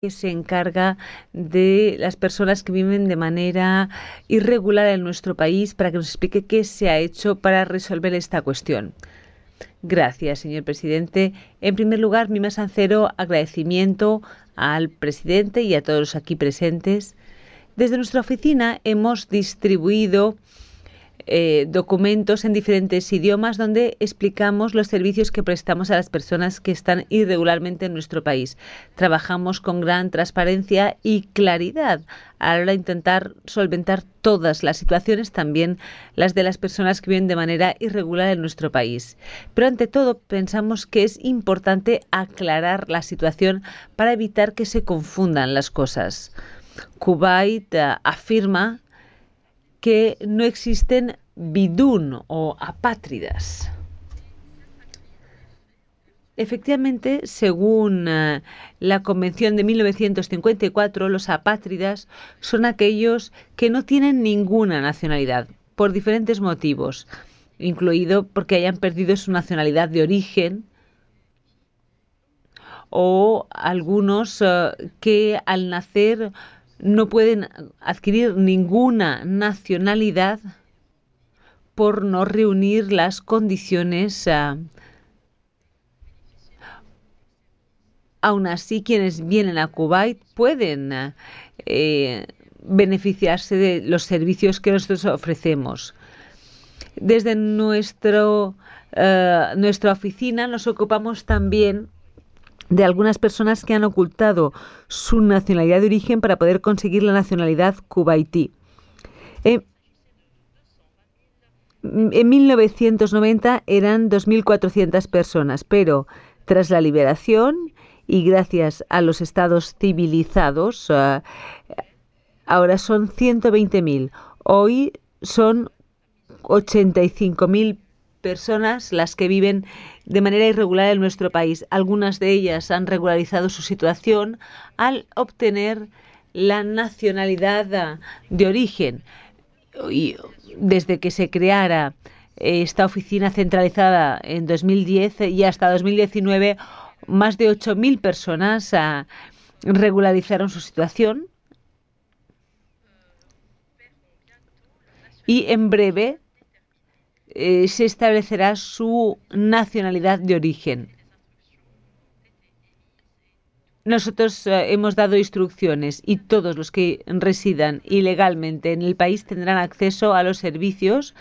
que se encarga de las personas que viven de manera irregular en nuestro país para que nos explique qué se ha hecho para resolver esta cuestión. Gracias, señor presidente. En primer lugar, mi más sincero agradecimiento al presidente y a todos los aquí presentes. Desde nuestra oficina hemos distribuido documentos en diferentes idiomas donde explicamos los servicios que prestamos a las personas que están irregularmente en nuestro país. Trabajamos con gran transparencia y claridad a la hora de intentar solventar todas las situaciones, también las de las personas que viven de manera irregular en nuestro país. Pero ante todo pensamos que es importante aclarar la situación para evitar que se confundan las cosas. Kuwait afirma que no existen bidún o apátridas. Efectivamente, según la Convención de 1954, los apátridas son aquellos que no tienen ninguna nacionalidad, por diferentes motivos, incluido porque hayan perdido su nacionalidad de origen o algunos que al nacer no pueden adquirir ninguna nacionalidad por no reunir las condiciones. Aún así, quienes vienen a Kuwait pueden beneficiarse de los servicios que nosotros ofrecemos. Desde nuestra oficina nos ocupamos también de algunas personas que han ocultado su nacionalidad de origen para poder conseguir la nacionalidad kuwaití. En 1990 eran 2.400 personas, pero tras la liberación y gracias a los estados civilizados, ahora son 120.000. Hoy son 85.000 personas las que viven de manera irregular en nuestro país. Algunas de ellas han regularizado su situación al obtener la nacionalidad de origen. Y desde que se creara esta oficina centralizada en 2010 y hasta 2019, más de 8.000 personas regularizaron su situación y en breve se establecerá su nacionalidad de origen. Nosotros hemos dado instrucciones y todos los que residan ilegalmente en el país tendrán acceso a los servicios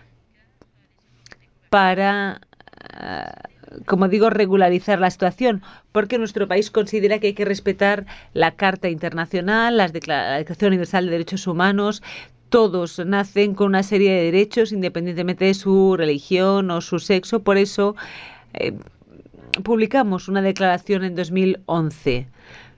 para, como digo, regularizar la situación, porque nuestro país considera que hay que respetar la Carta Internacional, la Declaración Universal de Derechos Humanos. Todos nacen con una serie de derechos independientemente de su religión o su sexo. Por eso publicamos una declaración en 2011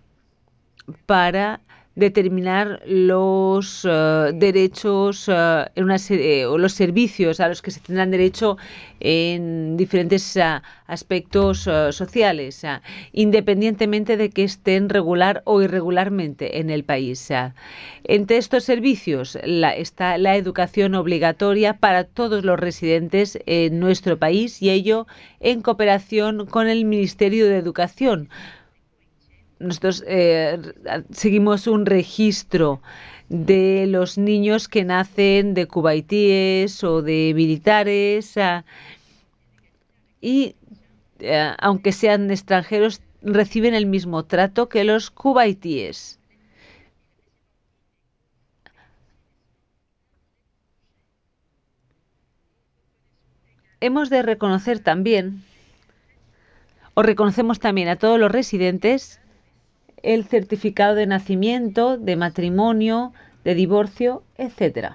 para determinar los derechos o los servicios a los que se tendrán derecho en diferentes aspectos sociales, independientemente de que estén regular o irregularmente en el país. Entre estos servicios está la educación obligatoria para todos los residentes en nuestro país y ello en cooperación con el Ministerio de Educación. Nosotros seguimos un registro de los niños que nacen de cubaitíes o de militares y aunque sean extranjeros reciben el mismo trato que los cubaitíes. Hemos de reconocer también, o reconocemos también a todos los residentes el certificado de nacimiento, de matrimonio, de divorcio, etc.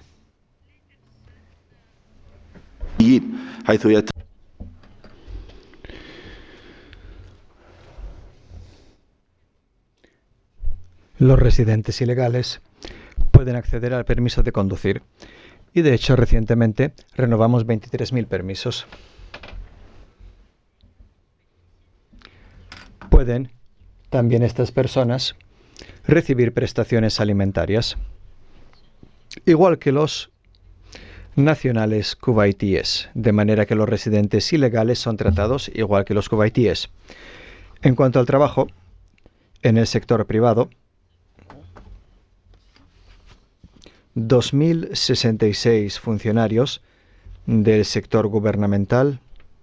Los residentes ilegales pueden acceder al permiso de conducir y, de hecho, recientemente renovamos 23.000 permisos. Pueden también estas personas recibir prestaciones alimentarias, igual que los nacionales cubaitíes, de manera que los residentes ilegales son tratados igual que los cubaitíes. En cuanto al trabajo, En el sector privado, 2.066 funcionarios del sector gubernamental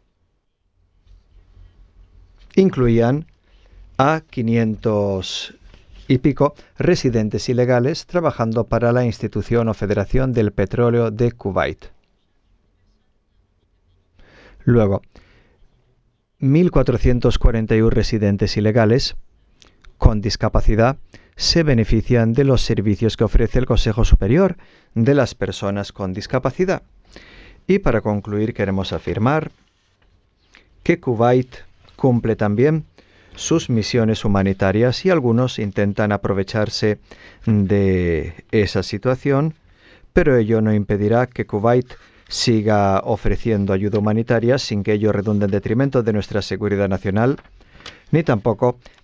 incluían a 500 y pico residentes ilegales trabajando para la institución o Federación del Petróleo de Kuwait. Luego, 1.441 residentes ilegales con discapacidad se benefician de los servicios que ofrece el Consejo Superior de las Personas con Discapacidad. Y para concluir, queremos afirmar que Kuwait cumple también sus misiones humanitarias y algunos intentan aprovecharse de esa situación, pero ello no impedirá que Kuwait siga ofreciendo ayuda humanitaria sin que ello redunde en detrimento de nuestra seguridad nacional, ni tampoco